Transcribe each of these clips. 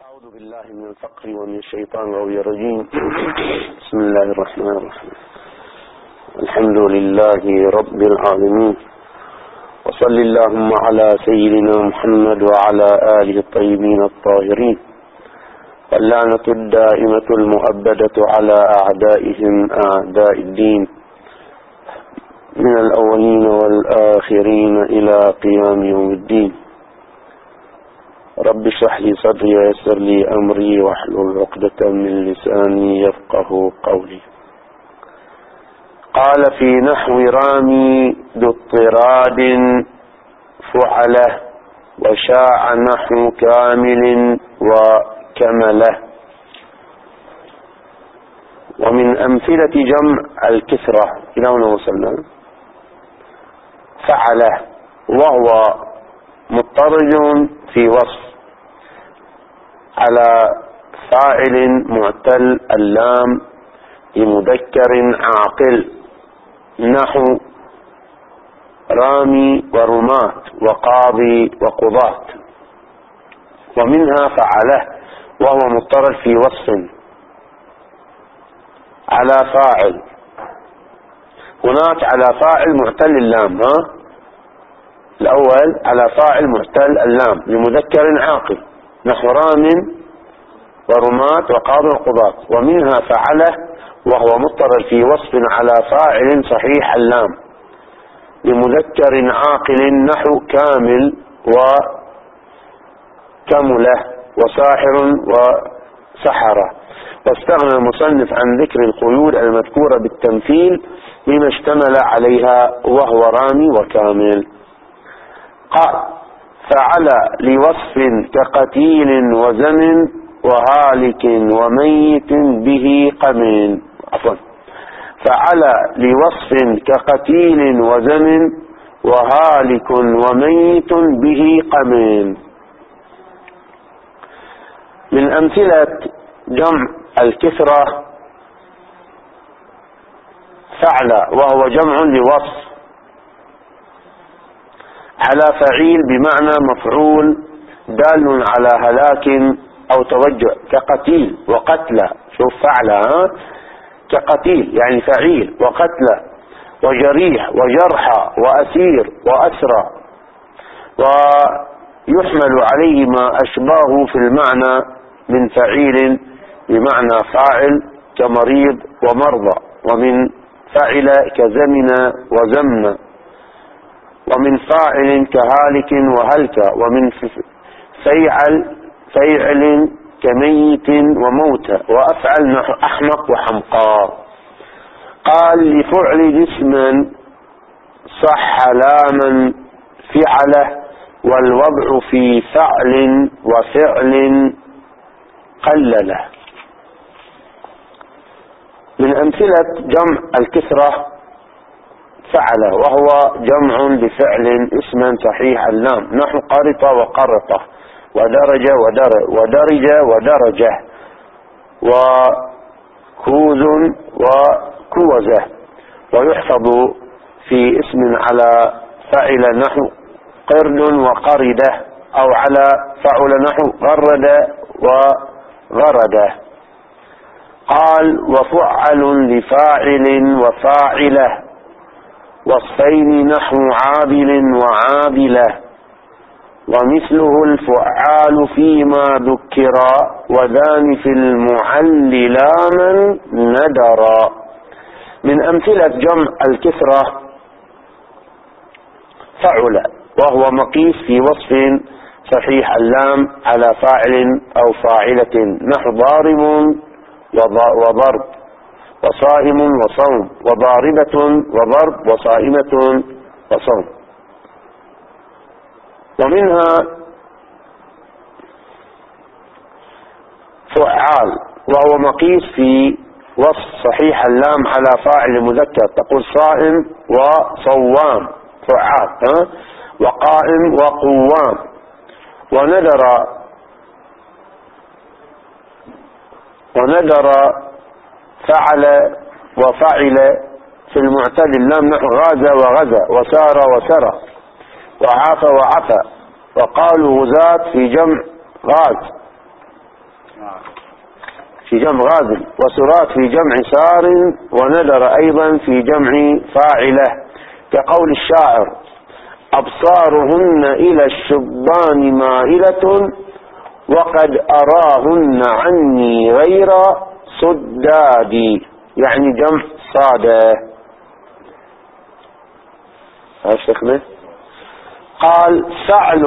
أعوذ بالله من الفقر ومن الشيطان الرجيم. بسم الله الرحمن الرحيم. الحمد لله رب العالمين، وصل اللهم على سيدنا محمد وعلى آله الطيبين الطاهرين، واللعنة الدائمة المؤبدة على أعدائهم أعداء الدين من الأولين والآخرين إلى قيام يوم الدين. رب اشرح لي صدري ويسر لي أمري واحلل عقدة من لساني يفقه قولي. قال في نحو رامي ذو اضطراد فعله، وشاع نحو كامل وكمله. ومن أمثلة جمع الكثرة إلى هنا وصلنا. فعله وهو مضطرد في وصف على فاعل معتل اللام لمذكر عاقل، نحو رامي ورماة وقاضي وقضاة. ومنها فعله وهو مضطرد في وصف على فاعل، هناك على فاعل معتل اللام، الأول على فاعل معتل اللام لمذكر عاقل، نحو رام ورماة وقاضي وقضاة. ومنها فعله وهو مضطرد في وصف على فاعل صحيح اللام لمذكر عاقل، نحو كامل وكمله وساحر وسحرة. واستغنى المصنف عن ذكر القيود المذكورة بالتمثيل لما اشتمل عليها وهو رامي وكامل. قال: فعل لوصف كقتيل وزمن وهالك وميت به قمن. فعل لوصف كقتيل وزمن وهالك وميت به قمن. من أمثلة جمع الكثرة فعل وهو جمع لوصف على فعيل بمعنى مفعول دال على هلاك أو توجع، كقتيل وقتلى. شوف فعل كقتيل يعني فعيل، وقتلى وجريح وجرحى وأسير وأسرى. ويحمل عليه ما أشباهه في المعنى من فعيل بمعنى فاعل كمريض ومرضى، ومن فعل كزمن وزمن، ومن فاعل كهالك وهلك، ومن فيعل كميت وموت، وأفعل نحو أحمق وحمقى. قال: لفعل جسما صح لاما فعله، والوضع في فعل وفعل قلله. من أمثلة جمع الكثرة فعله وهو جمع لفعل اسما صحيح اللام، نحو قرط وقرطة ودرج ودرج ودرجة وكوز وكوزة. ويحفظ في اسم على فعل نحو قرد وقردة، أو على فعل نحو غرد وغردة. قال: وفعل لفاعل وفاعله، وصفين نحو عابل وعابله. ومثله الفعال فيما ذكرا، وذان في المعل لاما ندرا. من أمثلة جمع الكثرة فعل وهو مقيس في وصف صحيح اللام على فاعل أو فاعلة، نحو ضارب وضرب وصائم وصوم، وضاربة وضرب وصائمة وصوم. ومنها فعال وهو مقيس في وصف صحيح اللام على فاعل مذكر، تقول صائم وصوام فعال، وقائم وقوام. وندر فعل وفعل في المعتل اللام، نحو غازى وغزى وسار وسرى وعاف وعفى. وقالوا غزاة في جمع غاز، في جمع غازل، وسرات في جمع سار، وندر أيضا في جمع فاعلة، كقول الشاعر: أبصارهن إلى الشبان مائلة، وقد أراهن عني غير صدادي، يعني جمع صادة. شيخنا قال: فعل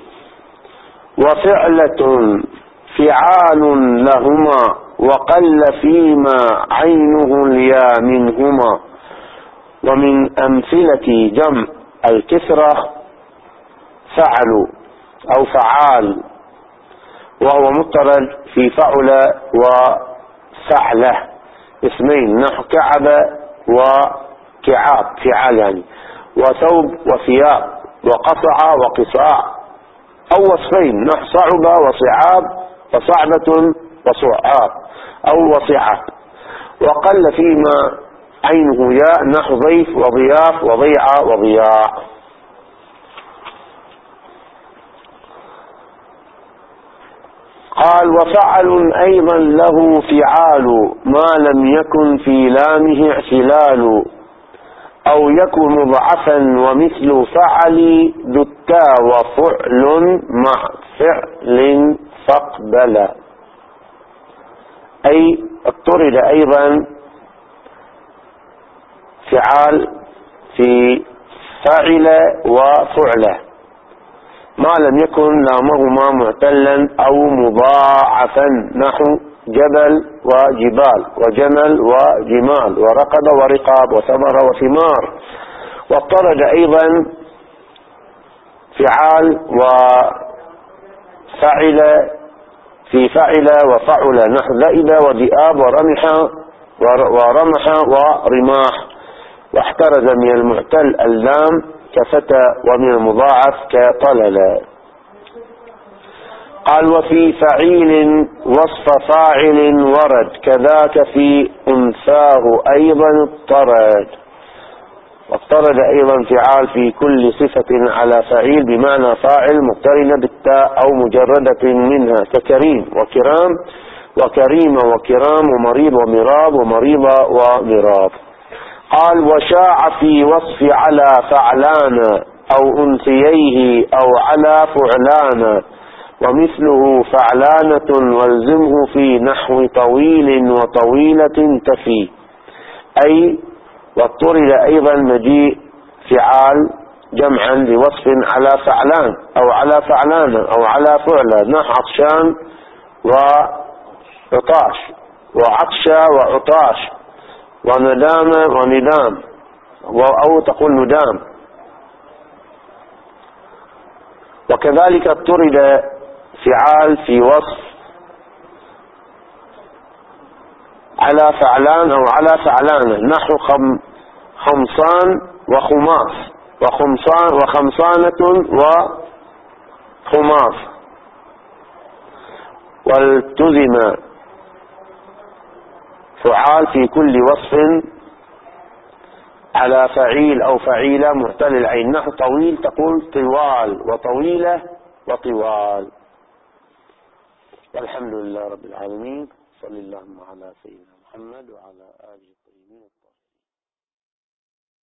وفعلة فعال لهما، وقل فيما عينه اليا منهما. ومن أمثلة جمع الكسرة فعل أو فعال، وهو مضطرد في فعل وفعلة، اسمين، نحو كعب وكعاب، فعال يعني، وثوب وثياب، وقطع وقصاع، أو وصفين، نحو صعب وصعاب، وصعبة وصعاب، أو وصعاب. وقل فيما عينه ياء، نحو ضيف وضياف وضيعة وضياع. قال: وفعل أيضا له فعال، ما لم يكن في لامه اعتلال، أو يكن مضعفا، ومثل فعل دتا وفعل مع فعل فاقبل. أي اضطرد أيضا فعال في فاعل وفعله، ما لم يكن لامهما معتلا أو مضاعفا، نحو جبل وجبال، وجمل وجمال، ورقب ورقاب، وثمر وثمار. واضطرد أيضا فعال وفعل في فعل وفعل، نحو ذئب وذئاب ورمح ورماح. واحترز من المعتل اللام كفتى، ومن المضاعف كطلل. قال: وفي فعيل وصف فاعل ورد، كذاك في أنثاه أيضا اضطرد. واضطرد أيضا فعال في كل صفة على فعيل بمعنى فاعل مقترنة بالتاء أو مجردة منها، ككريم وكرام وكريمة وكرام، ومريض ومراب، ومريضة ومراب. قال: وشاع في وصف على فعلان، أو أنثييه، أو على فعلان، ومثله فعلانة، والزمه في نحو طويل وطويلة تفي. أي واضطرد أيضا مجيء فعال جمعا لوصف على فعلان، أو على فعلان، أو على فعلة، نحو عطشان وعطاش، وعطشة وعطاش، وندام وندام، أو تقول ندام. وكذلك اضطرد فعال في وصف على فعلان أو على فعلانة، نحو خمصان وخماس، وخمصانة وخماس. والتزم فعال في كل وصف على فعيل أو فعيلة معتل العين، نحو طويل تقول طوال، وطويلة وطوال. والحمد لله رب العالمين. صلى اللهم على سيدنا محمد وعلى آله الطيبين.